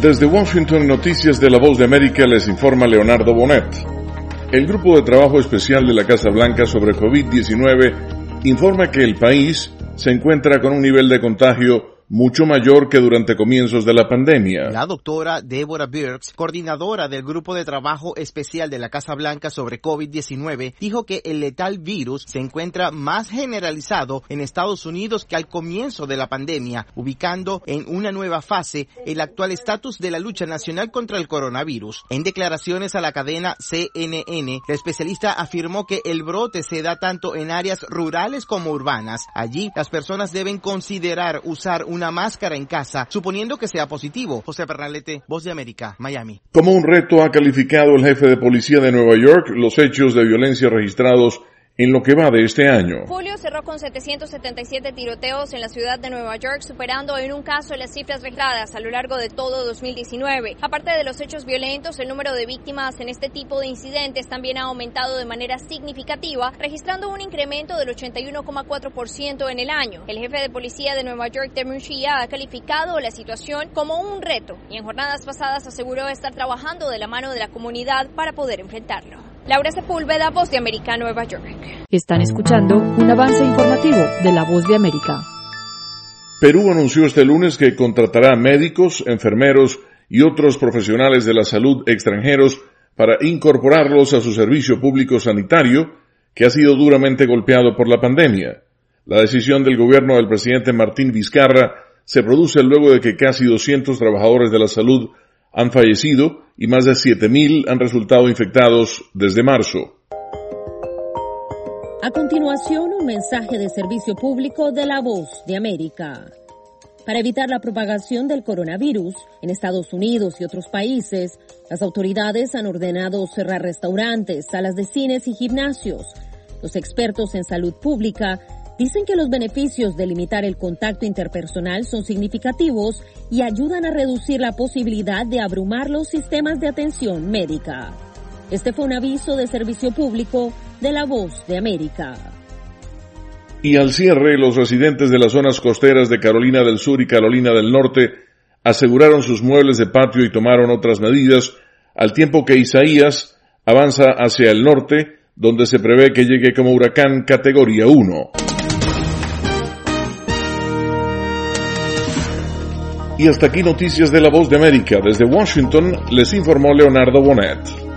Desde Washington, Noticias de la Voz de América, les informa Leonardo Bonet. El Grupo de Trabajo Especial de la Casa Blanca sobre COVID-19 informa que el país se encuentra con un nivel de contagio mucho mayor que durante comienzos de la pandemia. La doctora Deborah Birx, coordinadora del Grupo de Trabajo Especial de la Casa Blanca sobre COVID-19, dijo que el letal virus se encuentra más generalizado en Estados Unidos que al comienzo de la pandemia, ubicando en una nueva fase el actual estatus de la lucha nacional contra el coronavirus. En declaraciones a la cadena CNN, la especialista afirmó que el brote se da tanto en áreas rurales como urbanas. Allí, las personas deben considerar usar una máscara en casa, suponiendo que sea positivo. José Pernalete, Voz de América, Miami. Como un reto ha calificado el jefe de policía de Nueva York los hechos de violencia registrados en lo que va de este año. Julio cerró con 777 tiroteos en la ciudad de Nueva York, superando en un caso las cifras registradas a lo largo de todo 2019. Aparte de los hechos violentos, el número de víctimas en este tipo de incidentes también ha aumentado de manera significativa, registrando un incremento del 81,4% en el año. El jefe de policía de Nueva York, Dermot Shea, ha calificado la situación como un reto y en jornadas pasadas aseguró estar trabajando de la mano de la comunidad para poder enfrentarlo. Laura Sepúlveda, Voz de América, Nueva York. Están escuchando un avance informativo de la Voz de América. Perú anunció este lunes que contratará médicos, enfermeros y otros profesionales de la salud extranjeros para incorporarlos a su servicio público sanitario, que ha sido duramente golpeado por la pandemia. La decisión del gobierno del presidente Martín Vizcarra se produce luego de que casi 200 trabajadores de la salud han fallecido y más de 7,000 han resultado infectados desde marzo. A continuación, un mensaje de servicio público de la Voz de América. Para evitar la propagación del coronavirus en Estados Unidos y otros países, las autoridades han ordenado cerrar restaurantes, salas de cines y gimnasios. Los expertos en salud pública dicen que los beneficios de limitar el contacto interpersonal son significativos y ayudan a reducir la posibilidad de abrumar los sistemas de atención médica. Este fue un aviso de servicio público de la Voz de América. Y al cierre, los residentes de las zonas costeras de Carolina del Sur y Carolina del Norte aseguraron sus muebles de patio y tomaron otras medidas, al tiempo que Isaías avanza hacia el norte, donde se prevé que llegue como huracán categoría 1. Y hasta aquí Noticias de la Voz de América. Desde Washington les informó Leonardo Bonet.